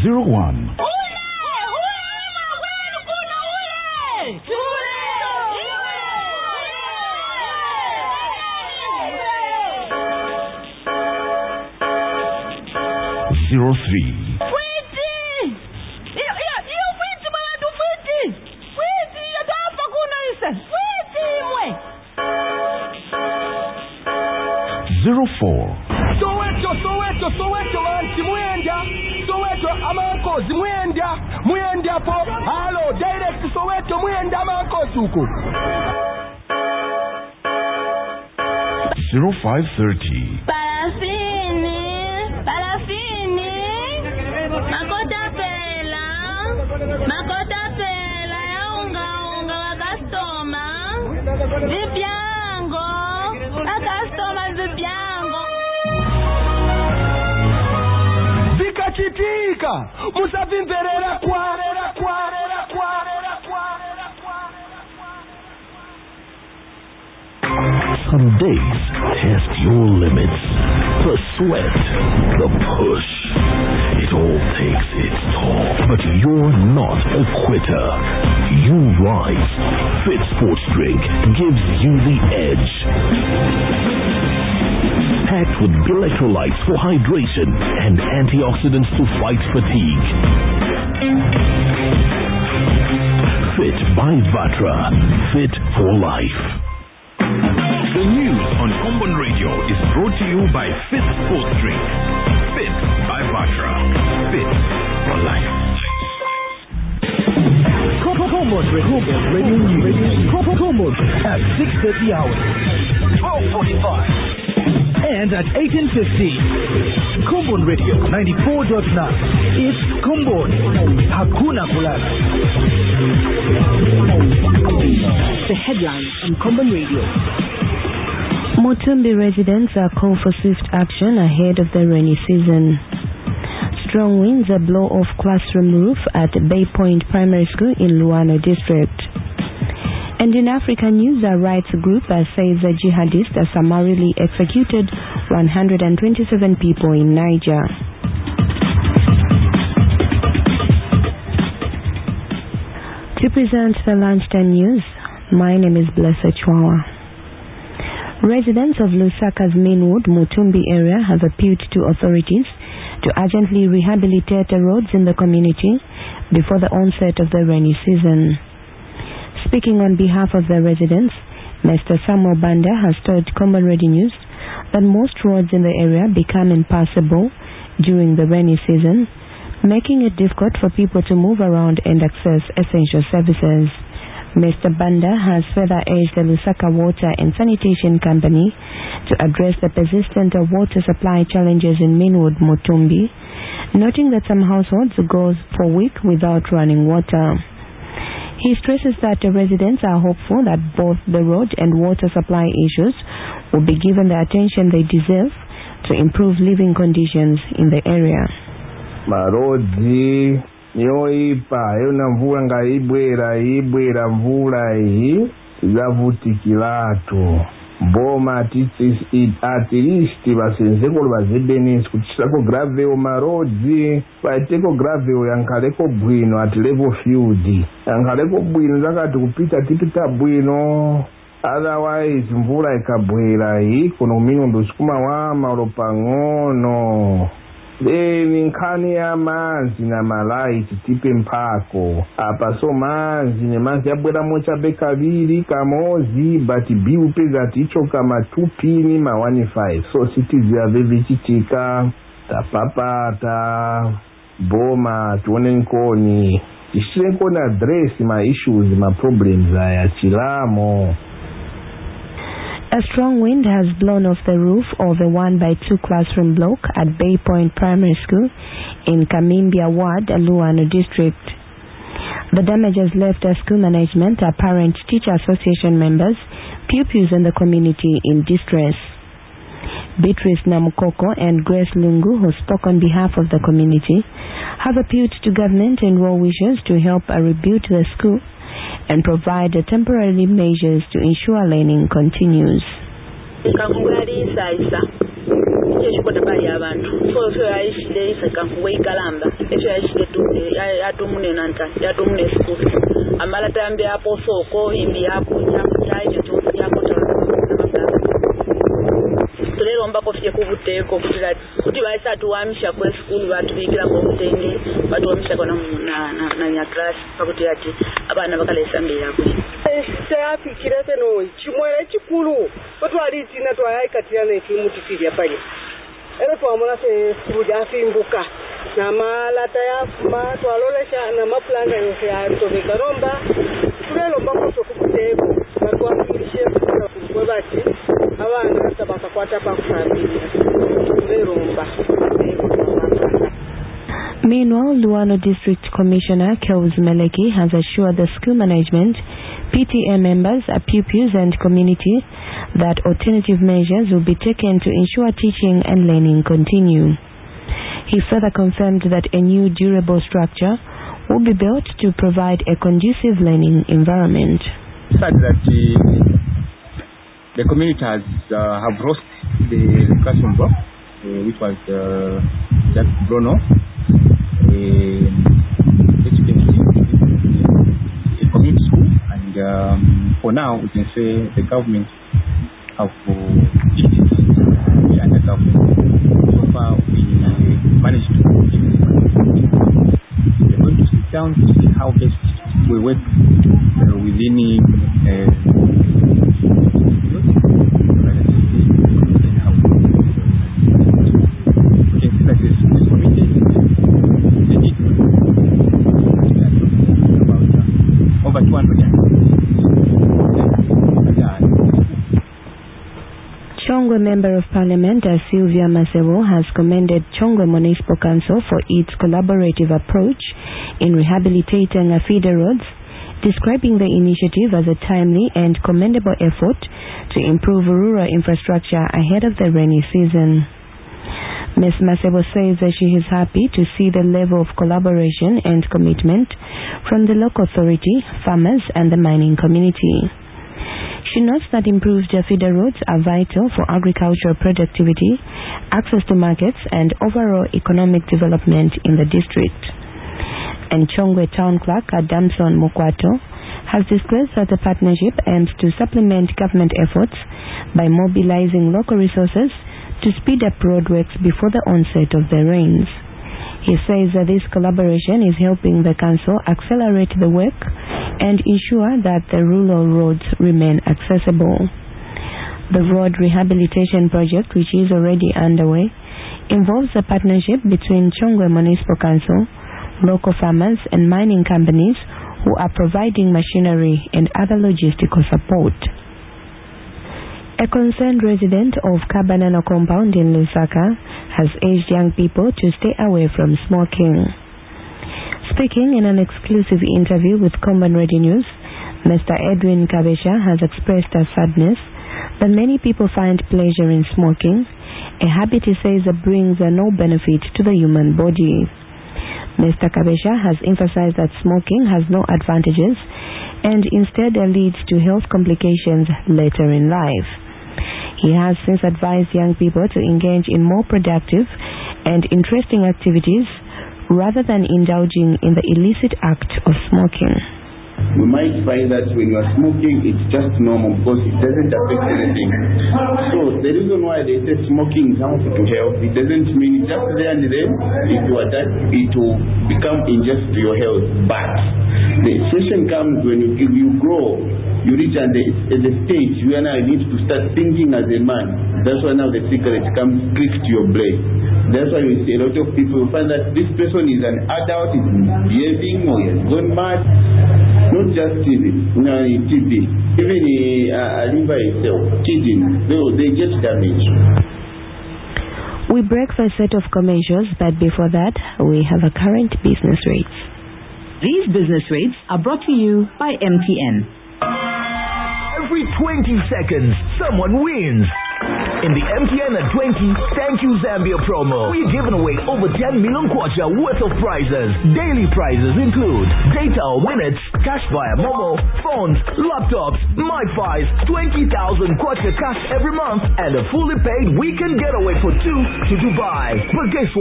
01. 03. Soweto anti Mwenda, Soweto amankozi Mwenda po, halo, direct Soweto Mwenda amankozi uko. 0530. Parafini, makota pela, ya unga wa customer, zipiango, a customer zipiango. Chitika, musavimverera kwa. Some days test your limits. The sweat, the push. It all takes its toll. But you're not a quitter. You rise. Fit Sports Drink gives you the edge. Packed with electrolytes for hydration and antioxidants to fight fatigue. Fit by Vatra. Fit for life. The news on Combon Radio is brought to you by Fit Sports Drink. Fit by Vatra. Fit for life. Combon Radio News. Combon at 6:30 hours. 12:45. And at 18:50, Combon Radio 94.9. It's Combon. Hakuna Kulala. The headlines on Combon Radio. Mutumbi residents are called for swift action ahead of the rainy season. Strong winds blow off classroom roof at Bay Point Primary School in Luano District. And in African news, a rights group says the jihadists summarily executed 127 people in Niger. To present the lunchtime news, my name is Blessed Chwawa. Residents of Lusaka's Mainwood, Mutumbi area have appealed to authorities to urgently rehabilitate the roads in the community before the onset of the rainy season. Speaking on behalf of the residents, Mr. Samuel Banda has told Combon Radio News that most roads in the area become impassable during the rainy season, making it difficult for people to move around and access essential services. Mr. Banda has further urged the Lusaka Water and Sanitation Company to address the persistent water supply challenges in Mainwood, Mutumbi, noting that some households go for weeks without running water. He stresses that the residents are hopeful that both the road and water supply issues will be given the attention they deserve to improve living conditions in the area. Marodzi yoipa yona mvula ngaibwera mvula iyi zavutikirato boma at least basenzeko bazebenesi kutisako gravel marodzi paiteko gravel yankaleko bwino at level field yankaleko bwino zakati kupita bwino, otherwise mvula ikabwera iyi kuno minondo sikuma wama olopang'ono nkhani ya manzi na malaiti tipe mpako apa so manzi yabwera mochabe kabiri kamozi but biu peza ticho kama 2 pini ma 1.5 so citizi ya vichitika tapapata boma tuone nkoni tishenko na address ma issues ma problems ya chilamo. A strong wind has blown off the roof of the 1x2 classroom block at Bay Point Primary School in Kamimbia Ward, Luano District. The damage has left school management, parent-teacher association members, pupils and the community in distress. Beatrice Namukoko and Grace Lungu, who spoke on behalf of the community, have appealed to government and well-wishers to help rebuild the school and provide temporary measures to ensure learning continues. kankugali isaisa ekyo ekikoda bali abantu so yayishire isa kankuwe ikalamba ekyo yayishire yatumune nanta yatumune sikulu amala tambe hapo soko imbi hapo ekyo kyose yakota tulelomba kofye kubuteko kuti baisa tuwamisha kwe sikulu batubikira ko mutende batuwamisha kona na nya class pakuti ati abana bakalesa mbira kwe yapikira teno chimwere chikulu otwalitina twayayikatirana ekimutikirya pale era twamona se sikulu yafimbuka namalata yafuma twalolesha namapulanga yose yatobeka romba tulelomba koso kubuteko batwamilishe kwe bati abana bakakwata pakusambirira tulelomba. Meanwhile, Luano District Commissioner Kels Meleki has assured the school management, PTA members, pupils and community that alternative measures will be taken to ensure teaching and learning continue. He further confirmed that a new durable structure will be built to provide a conducive learning environment. That the community have lost the education block, which was just blown off. A community school, and for now we can say the government have the under government. So far we managed to we're going to sit down to see how best we work within Chongwe Member of Parliament Sylvia Masebo has commended Chongwe Municipal Council for its collaborative approach in rehabilitating feeder roads, describing the initiative as a timely and commendable effort to improve rural infrastructure ahead of the rainy season. Ms. Masebo says that she is happy to see the level of collaboration and commitment from the local authority, farmers and the mining community. She notes that improved feeder roads are vital for agricultural productivity, access to markets and overall economic development in the district. And Chongwe Town Clerk Damson Mukwato has disclosed that the partnership aims to supplement government efforts by mobilizing local resources to speed up roadworks before the onset of the rains. He says that this collaboration is helping the council accelerate the work and ensure that the rural roads remain accessible. The road rehabilitation project, which is already underway, involves a partnership between Chongwe Municipal Council, local farmers and mining companies who are providing machinery and other logistical support. A concerned resident of Kabanana compound in Lusaka has urged young people to stay away from smoking. Speaking in an exclusive interview with Common Radio News, Mr. Edwin Kabesha has expressed a sadness that many people find pleasure in smoking, a habit he says brings no benefit to the human body. Mr. Kabesha has emphasized that smoking has no advantages and instead leads to health complications later in life. He has since advised young people to engage in more productive and interesting activities rather than indulging in the illicit act of smoking. You might find that when you are smoking, it's just normal because it doesn't affect anything. So the reason why they say smoking is harmful to health, it doesn't mean just there and then if you are that, it will become injurious to your health. But the situation comes when you grow, you reach at the stage where now you need to start thinking as a man. That's why now the cigarette comes click to your brain. That's why you see a lot of people find that this person is an adult, is behaving or has gone mad. Not just TB, even liver itself, kidney, they get damaged. We break for a set of commercials, but before that, we have a current business rates. These business rates are brought to you by MTN. Every 20 seconds, someone wins. In the MTN at 20 Thank You Zambia promo, we're giving away over 10 million kwacha worth of prizes. Daily prizes include data or minutes, cash via Momo, phones, laptops, MiFis, 20,000 kwacha cash every month, and a fully paid weekend getaway for two to Dubai. But guess what?